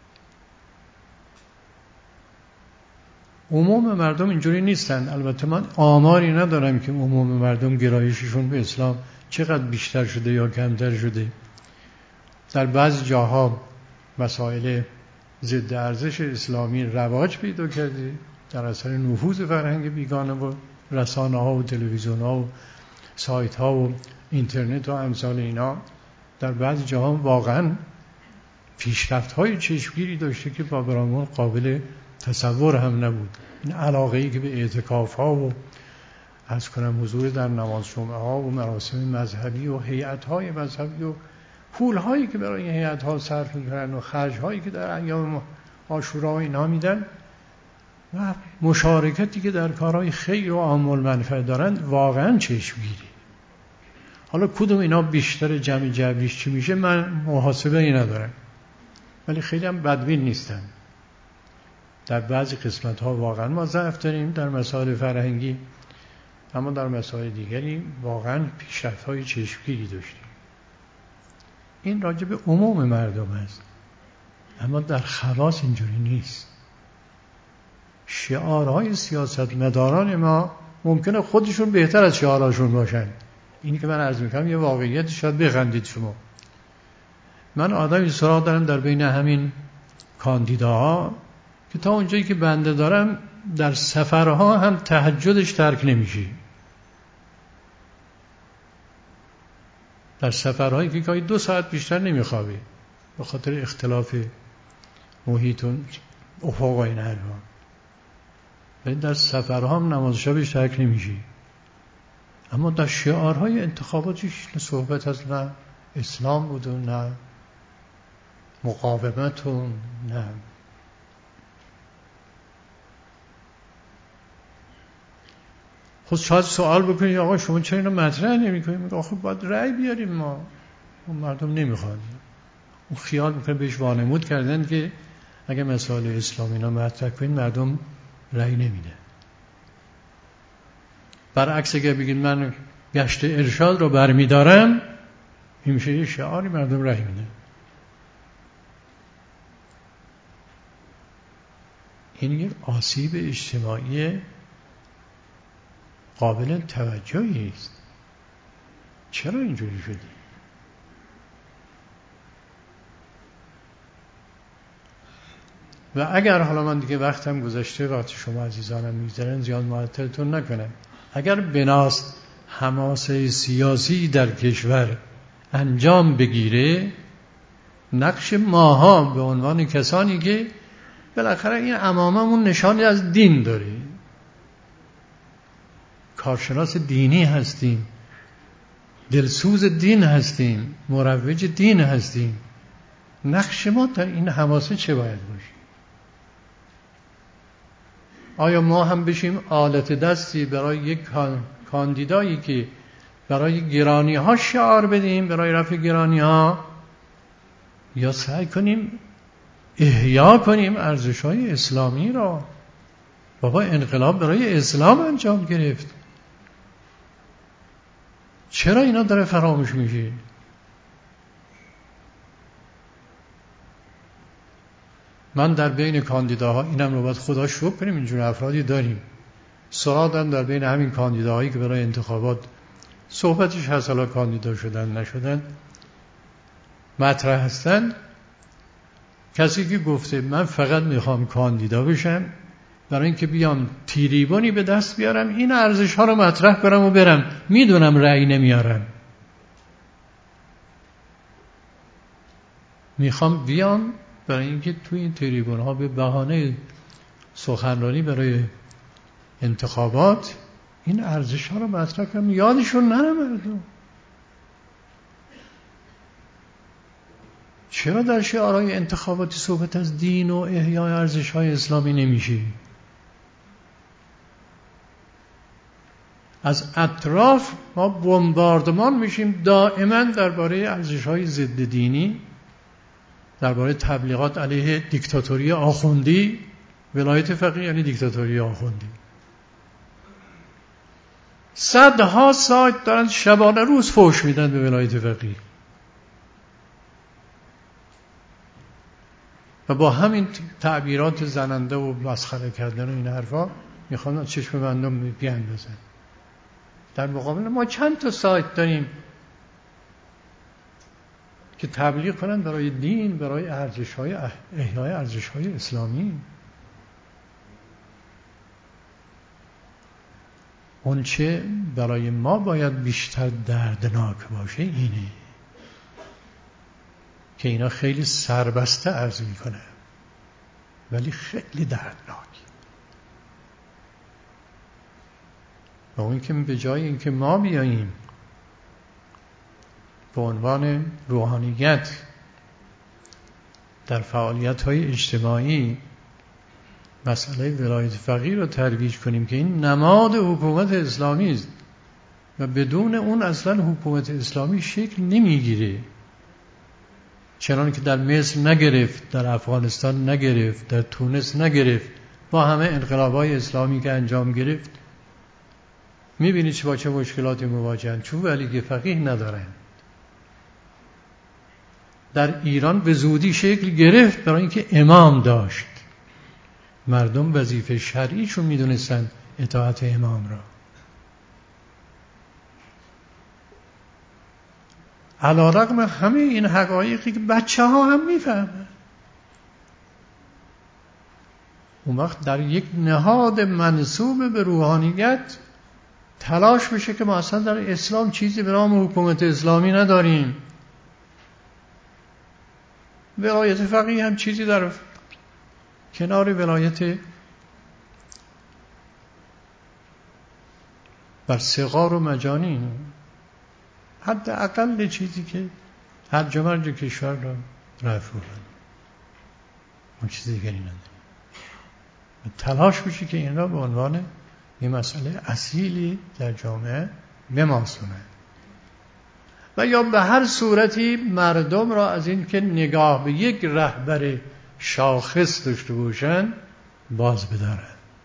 [SPEAKER 1] عموم مردم اینجوری نیستن. البته من آماری ندارم که عموم مردم گرایششون به اسلام چقدر بیشتر شده یا کمتر شده. در بعضی جاها مسائل ضد ارزش اسلامی رواج پیدا کرده در اثر نفوذ فرهنگ بیگانه و رسانه ها و تلویزیون ها و سایت ها و اینترنت و امثال اینا. در بعضی جاها واقعا پیشرفت های چشمگیری داشته که با برامون قابل تصور هم نبود. این علاقه‌ای که به اعتکاف‌ها و از کنم حضور در نماز جمعه‌ها و مراسم مذهبی و هیئت‌های مذهبی و پول‌هایی که برای این هیئت‌ها صرف می‌کنن و خرج‌هایی که در ایام عاشورا اینا میدن و مشارکتی که در کارهای خیر و عام المنفعه دارند واقعاً چشمگیری. حالا کدوم اینا بیشتر جمع جبریش چی میشه من محاسبه ای ندارم، ولی خیلی هم بدبین نیستن. در بعضی قسمت‌ها واقعاً ما ضعف داریم در مسائل فرهنگی، اما در مسائل دیگری واقعاً پیشرفت‌های چشمگیری داشتیم. این راجع به عموم مردم است، اما در خواص اینجوری نیست. شعارهای سیاستمداران ما ممکنه خودشون بهتر از شعارهاشون باشن. اینی که من عرض میکنم یه واقعیت، شاید بخندید شما. من آدمی سراغ دارم در بین همین کاندیداها که تا اونجایی که بنده دارم در سفرها هم تهجدش ترک نمیشه. در سفرهایی که گاهی 2 ساعت بیشتر نمیخوابه به خاطر اختلاف محیط و افق و این حرفا، ولی در سفرها هم نماز شبش ترک نمیشه. اما در شعارهای انتخاباتش صحبت از نه اسلام بود و نه مقاومت و نه. خود شاید سوال بکنید آقا شما چرا اینو مطرح نمی‌کنید؟ میگه آخه باید رأی بیاریم ما. اون مردم نمیخوان. اون خیال میکنه بهش وانمود کردن که اگه مسائل اسلامی اینا مطرح کنید مردم رأی نمیده. برعکس اگه بگید من گشت ارشاد رو برمیدارم، این میشه یه شعاری مردم رأی میده. این یک آسیب اجتماعی قابل توجهی است. چرا اینجوری شده؟ و اگر حالا من دیگه وقتم گذشته، وقت شما عزیزانم میگذرن زیاد معطلتون نکنم، اگر بناست حماسه سیاسی در کشور انجام بگیره، نقش ماها به عنوان کسانی که بالاخره این عماممون نشانی از دین داره، کارشناس دینی هستیم، دلسوز دین هستیم، مروج دین هستیم، نقش ما در این حماسه چه باید باشه؟ آیا ما هم بشیم آلت دستی برای یک کاندیدایی که برای گرانی ها شعار بدیم، برای رفع گرانی ها، یا سعی کنیم احیا کنیم ارزش های اسلامی را؟ بابا انقلاب برای اسلام انجام گرفت، چرا اینا داره فراموش میشه؟ من در بین کاندیداها، اینم رو باید خدا شکر کنیم اینجور افرادی داریم، سرادم در بین همین کاندیداهایی که برای انتخابات صحبتش هست، حالا کاندیدا شدن نشدن مطرح هستن، کسی که گفته من فقط میخوام کاندیدا بشم برای اینکه بیام تیریبونی به دست بیارم، این ارزش ها رو مطرح کنم و برم، میدونم رأی نمیارم، میخوام بیام برای اینکه توی این تریبون ها به بهانه سخنرانی برای انتخابات این ارزش ها رو مطرح کنم، یادشون نره مردم. چرا در شعارهای انتخاباتی صحبت از دین و احیای ارزش های اسلامی نمیشه؟ از اطراف ما بمباردمان میشیم دائما درباره ارزش های ضد دینی، درباره تبلیغات علیه دیکتاتوری آخوندی. ولایت فقیه یعنی دیکتاتوری آخوندی. صدها سایت دارن شبانه روز فحش میدن به ولایت فقیه و با همین تعبیرات زننده و مسخره کردن و این حرفا میخوان چشم مردم بیاندازن. در مقابل ما چند تا سایت داریم که تبلیغ کنن برای دین، برای ارزش‌های احیای ارزش‌های اسلامی. اون چه برای ما باید بیشتر دردناک باشه اینه که اینا خیلی سربسته عرض میکنه. ولی خیلی دردناک. و اون که به جای اینکه ما بیاییم به عنوان روحانیت در فعالیت‌های اجتماعی مسئله ولایت فقیه رو ترویج کنیم که این نماد حکومت اسلامی است و بدون اون اصلا حکومت اسلامی شکل نمیگیره، چنان که در مصر نگرفت، در افغانستان نگرفت، در تونس نگرفت، با همه انقلاب‌های اسلامی که انجام گرفت. میبینید با چه مشکلاتی مواجهن، چون ولی فقیه ندارن. در ایران به زودی شکل گرفت برای اینکه امام داشت، مردم وظیفه شرعیشون میدونستن اطاعت امام را. علی‌رغم همه این حقایقی که بچه ها هم میفهمن، اون وقت در یک نهاد منسوب به روحانیت تلاش بشه که ما اصلا در اسلام چیزی به نام حکومت اسلامی نداریم. ولایت فقیه هم چیزی در کنار ولایت بر صغار و مجانین، حداقل چیزی که هر مرج کشور را رفع کنه، اون چیزی دیگری نداریم. تلاش بشه که این را به عنوان یه مسئله اصیلی در جامعه بماسونه و یا به هر صورتی مردم را از این که نگاه به یک رهبر شاخص داشته باشن باز بدارن.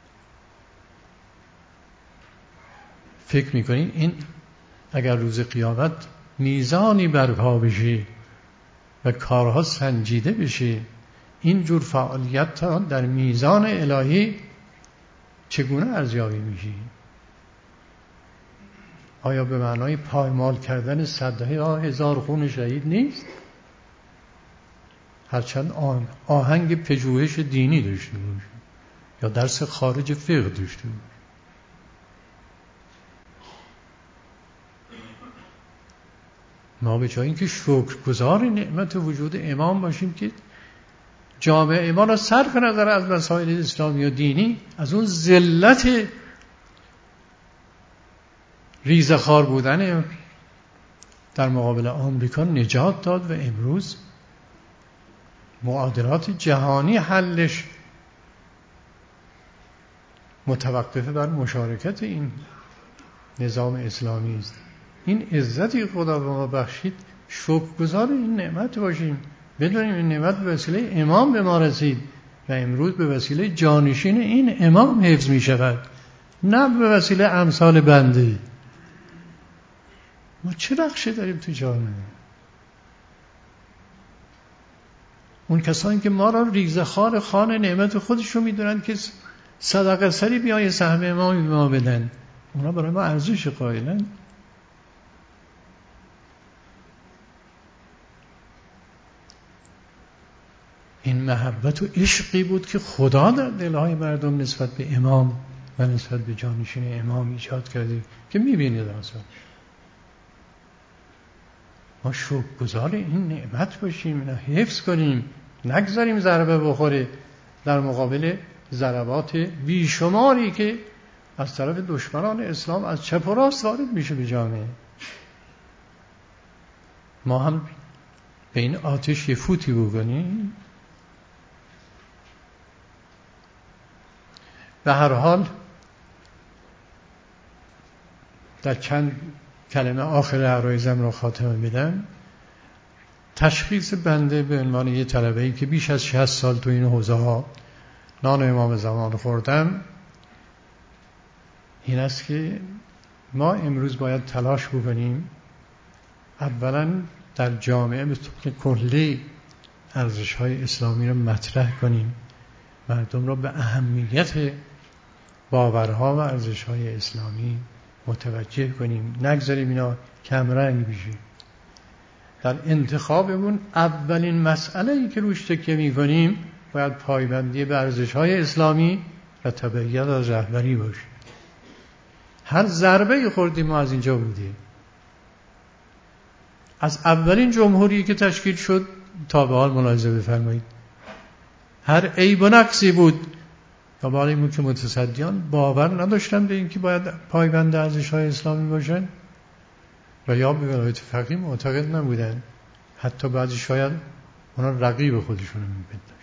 [SPEAKER 1] فکر میکنین این اگر روز قیامت میزانی برپا بشه و کارها سنجیده بشه، این جور فعالیت ها در میزان الهی چگونه ارزیابی میشه؟ آیا به معنای پایمال کردن صدها هزار خون شهید نیست؟ هرچند آهنگ پژوهش دینی داشته باشه یا درس خارج فقه داشته باشه. ما به جای اینکه شکرگزار نعمت وجود امام باشیم که جامعه ما را صرف نظر از مسائل اسلامی و دینی از اون ذلت ریزخوار بودن در مقابل آمریکا نجات داد و امروز معادلات جهانی حلش متوقف بر مشارکت این نظام اسلامی است. این عزتی خدا به ما بخشید، شکرگزار این نعمت باشیم، بدونیم این نعمت به وسیله امام به ما رسید و امروز به وسیله جانشین این امام حفظ می شود، نه به وسیله امثال بنده. ما چه نقشه داریم تو جامعه؟ اون کسانی که ما را ریزخوار خوان نعمت خودشون میدونن که صدقه سری بیای سهم امام به ما بدن، اونا برای ما ارزش قائلن. این محبت و عشقی بود که خدا در دلهای مردم نسبت به امام و نسبت به جانشین امام ایجاد کرده که میبینید اصلا. ما شکرگزار این نعمت باشیم، اینو حفظ کنیم، نگذاریم ضربه بخوره در مقابل ضربات بیشماری که از طرف دشمنان اسلام از چپ و راست وارد میشه به جامعه. ما هم به این آتش یه فوتی بکنیم. به هر حال در چند کلمه آخر عرایزم رو خاتمه میدم. تشخیص بنده به عنوان یه طلبه‌ای که بیش از 60 سال تو این حوزه ها نان امام زمان خوردم این است که ما امروز باید تلاش بکنیم اولا در جامعه به طور کلی ارزش‌های اسلامی رو مطرح کنیم، مردم را به اهمیت باورها و ارزش‌های اسلامی متوجه کنیم، نگذاریم اینا کمرنگ بشه. در انتخابمون اولین مسئله‌ای که روش تکیه می‌کنیم باید پایبندی به ارزش‌های اسلامی و تبعیت از رهبری باشه. هر ضربه خوردیم ما از اینجا بودیم. از اولین جمهوری که تشکیل شد تا به حال ملاحظه بفرمایید هر عیب و نقصی بود. و برای این بود که متصدیان باور نداشتن به اینکه باید پایبند ارزش‌های اسلامی باشن و یا به ولایت فقیه معتقد نبودن. حتی بعضی شاید اونا رقیب خودشون رو می‌پنداشتن.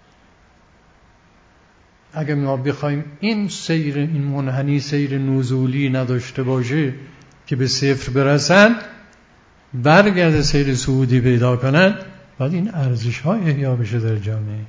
[SPEAKER 1] اگر ما بخوایم این سیر، این منحنی سیر نزولی نداشته باشه که به صفر برسن، برگرده سیر صعودی پیدا کنن، باید این ارزش‌های احیا بشه در جامعه.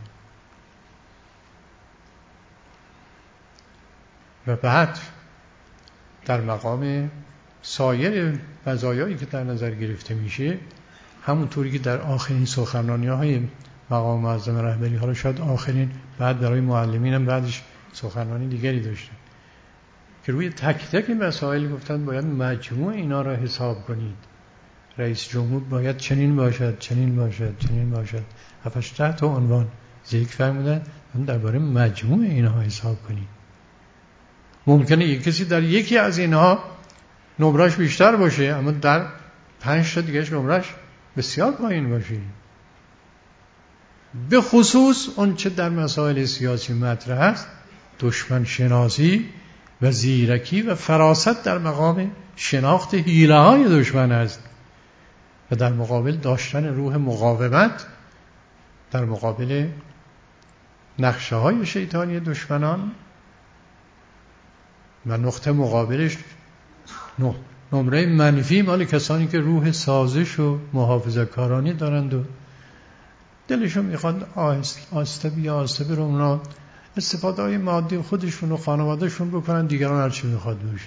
[SPEAKER 1] و بعد در مقام سایر مزایایی که در نظر گرفته میشه، همونطوری که در آخرین سخنرانی‌های مقام معظم رهبری، حالا شاید آخرین، بعد برای معلمین هم بعدش سخنرانی دیگری داشتن که روی تک تک مسائل گفتن باید مجموع اینا را حساب کنید. رئیس جمهور باید چنین باشد، چنین باشد، چنین باشد. 7-8 تا عنوان ذکر فرمودن، درباره مجموع اینها حساب کنید. ممکنه یک کسی در یکی از اینها نمرش بیشتر باشه، اما در 5 تا دیگهش نمرش بسیار پایین باشه. به خصوص اون چه در مسائل سیاسی مطرح است، دشمن شناسی و زیرکی و فراست در مقام شناخت حیله‌های دشمن است و در مقابل داشتن روح مقاومت در مقابل نقشه‌های شیطانی دشمنان و نقطه مقابلش نمره منفی مال کسانی که روح سازش و محافظه‌کارانه دارند و دلشون میخواد آسته بره اونا استفاده های مادی خودشون و خانوادهشون بکنن، دیگران هرچی میخواد باشه.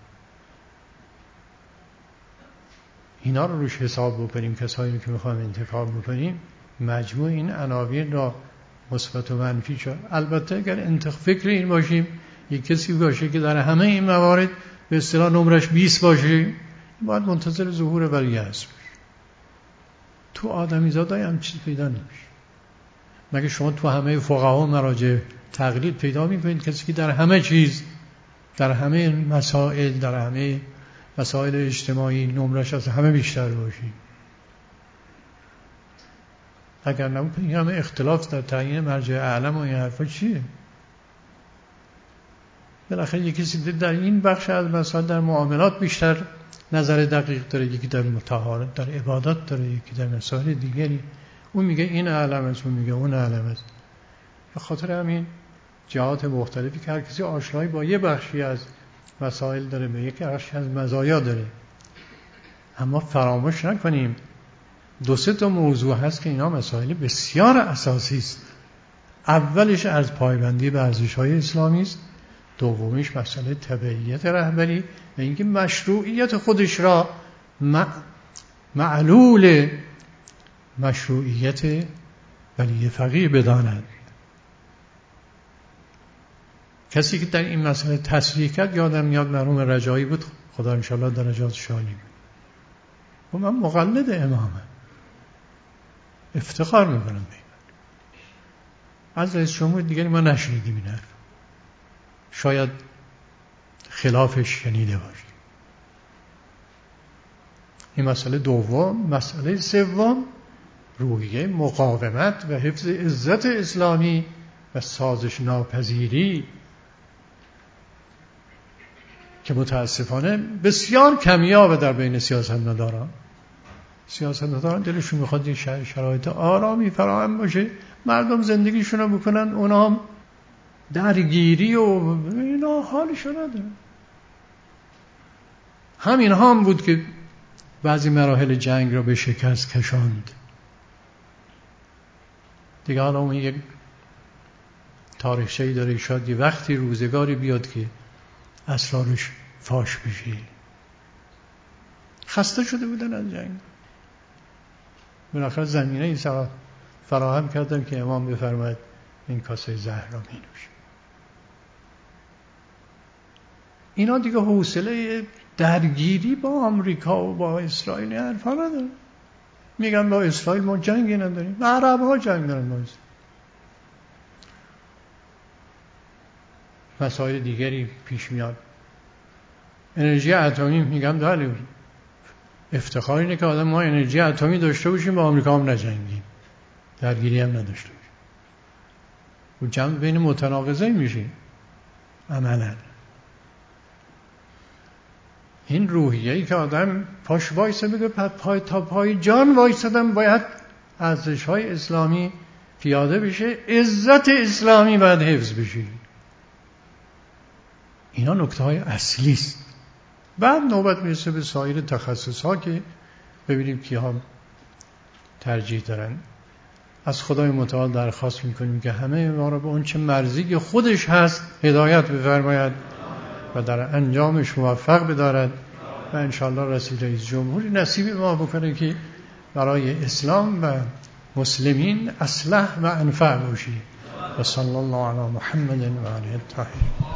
[SPEAKER 1] اینا رو روش حساب بکنیم، کسایی که میخوایم انتخاب بکنیم، مجموع این عناوین را مثبت و منفی شد. البته اگر فکر این باشیم یک کسی باشه که در همه این موارد به اصطلاح نمرش 20 باشه، باید منتظر ظهور ولی است. تو آدمیزادای هم چیز پیدا نمیشه. مگه شما تو همه فقها و مراجع تقلید پیدا میکنید کسی که در همه چیز، در همه مسائل، در همه مسائل اجتماعی نمرش از همه بیشتر باشه؟ اگر نه این همه اختلاف در تعیین مرجع اعلم و این حرفا چیه؟ بالاخره یک کسی در این بخش از مسائل در معاملات بیشتر نظر دقیق داره، یکی در طهارت، در عبادات داره، یکی در مسائل دیگری. اون میگه این اعلم است، اون میگه اون اعلم است. به خاطر همین جهات مختلفی که هر کسی آشنایی با یه بخشی از مسائل داره، به یک بخشی از مزایا داره. اما فراموش نکنیم 2-3 تا موضوع هست که اینا مسائل بسیار اساسی است. اولش از پایبندی به ارزش‌های اسلامی است، دومیش مسئله تبعیت رهبری و اینکه مشروعیت خودش را معلول مشروعیت ولی فقیه بداند. کسی که در این مسئله تصریح کرد، یادم میاد مرحوم رجایی بود، خدا انشالله درجاتش عالی کنه، و من مقلد امامم، افتخار میکنم به این. از رئیس جمهور دیگری ما نشنیدیم این حرف، شاید خلافش شنیده باشیم. این مسئله دوم. مسئله سوم، روحیه مقاومت و حفظ عزت اسلامی و سازش ناپذیری که متاسفانه بسیار کمیابه در بین سیاستمداران. سیاستمداران دلشون میخواد این شرایط آرامی فراهم باشه، مردم زندگیشون رو بکنن، اونا هم درگیری و اینا حالشو ندارن. همین هم بود که بعضی مراحل جنگ را به شکست کشاند. دیگه حالا اون یک تاریخچه‌ای داره، شاید یه وقتی روزگاری بیاد که اسرارش فاش بشه. خسته شده بودن از جنگ، بالاخره زمینه ای فراهم کردن که امام بفرماید این کاسه زهر را می نوش. اینا دیگه حوصله درگیری با آمریکا و با اسرائیل حرفا ندارن. میگن با اسرائیل ما جنگی نداریم، عرب ها جنگ دارن با اسرائیل. مسائل دیگری پیش میاد. انرژی اتمی، میگم بله، افتخار اینه که آدم ما انرژی اتمی داشته باشیم با آمریکا هم نجنگیم، درگیری هم نداشته باشیم. و جمع بین متناقضین میشیم عملا. این روحیه‌ای که آدم پاش وایسه بگه پای تا پای جان وایسادم، باید ارزش‌های اسلامی پیاده بشه، عزت اسلامی باید حفظ بشه. اینا نکته‌های اصلی است. بعد نوبت میرسه به سایر تخصص‌ها که ببینیم کی‌ها ترجیح دارن. از خدای متعال درخواست میکنیم که همه ما را به اون چه مرضی خودش هست هدایت بفرماید و در انجامش موفق بدارد و انشاءالله رئیس جمهوری نصیب ما بکنه که برای اسلام و مسلمین اصلح و انفع باشی. و صلی الله علی محمد و آله الطاهرین.